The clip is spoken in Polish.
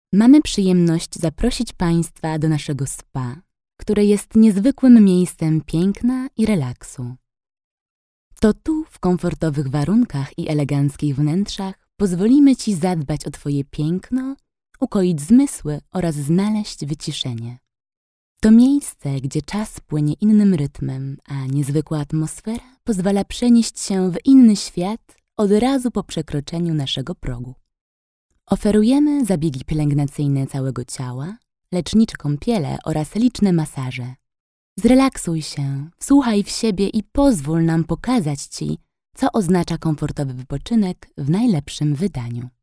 Mamy przyjemność zaprosić Państwa do naszego spa, które jest niezwykłym miejscem piękna i relaksu. To tu, w komfortowych warunkach i eleganckich wnętrzach, pozwolimy Ci zadbać o Twoje piękno, ukoić zmysły oraz znaleźć wyciszenie. To miejsce, gdzie czas płynie innym rytmem, a niezwykła atmosfera pozwala przenieść się w inny świat od razu po przekroczeniu naszego progu. Oferujemy zabiegi pielęgnacyjne całego ciała, lecznicze kąpiele oraz liczne masaże. Zrelaksuj się, wsłuchaj w siebie i pozwól nam pokazać Ci, co oznacza komfortowy wypoczynek w najlepszym wydaniu.